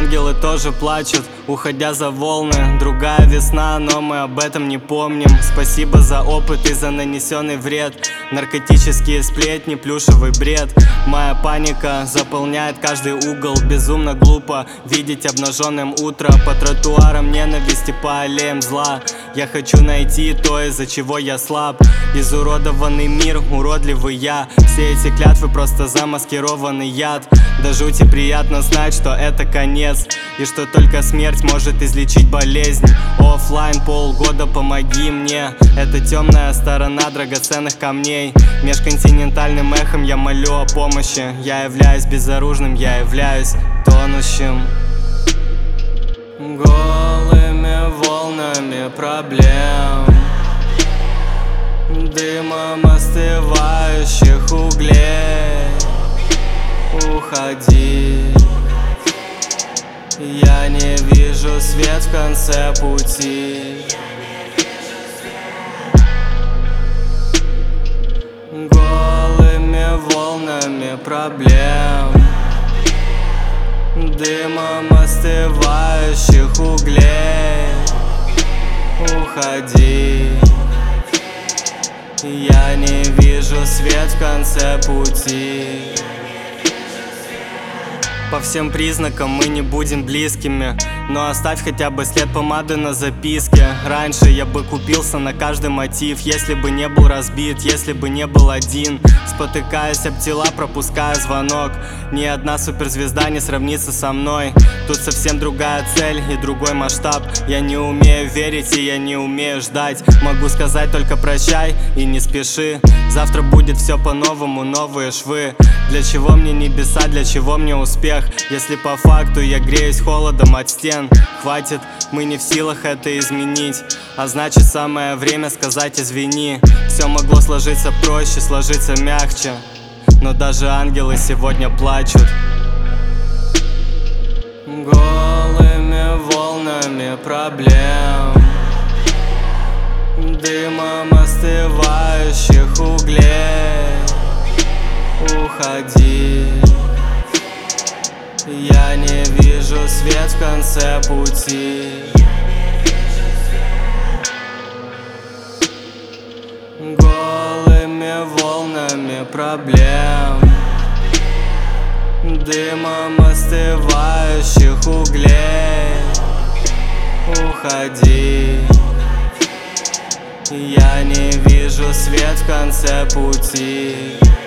Ангелы тоже плачут, уходя за волны. Другая весна, но мы об этом не помним. Спасибо за опыт и за нанесенный вред. Наркотические сплетни, плюшевый бред. Моя паника заполняет каждый угол. Безумно глупо видеть обнаженным утро. По тротуарам ненависти, по аллеям зла. Я хочу найти то, из-за чего я слаб. Изуродованный мир, уродливый я. Все эти клятвы просто замаскированный яд. До жути приятно знать, что это конец, и что только смерть может излечить болезнь. Оффлайн полгода, помоги мне. Это темная сторона драгоценных камней. Межконтинентальным эхом я молю о помощи. Я являюсь безоружным, я являюсь тонущим. Голыми волнами проблем, дымом остывающих углей. Уходи, я не вижу свет в конце пути. Голыми волнами проблем, дымом остывающих углей. Уходи, я не вижу свет в конце пути. По всем признакам мы не будем близкими, но оставь хотя бы след помады на записке. Раньше я бы купился на каждый мотив, если бы не был разбит, если бы не был один. Спотыкаясь об тела, пропуская звонок. Ни одна суперзвезда не сравнится со мной. Тут совсем другая цель и другой масштаб. Я не умею верить и я не умею ждать. Могу сказать только прощай и не спеши. Завтра будет все по-новому, новые швы. Для чего мне небеса, для чего мне успех, если по факту я греюсь холодом от стен? Хватит, мы не в силах это изменить, а значит самое время сказать извини. Все могло сложиться проще, сложиться мягче, но даже ангелы сегодня плачут. Голыми волнами проблем, дымом остывающих углей. Уходи, я не вижу свет в конце пути. Голыми волнами проблем, дымом остывающих углей. Уходи, я не вижу свет в конце пути.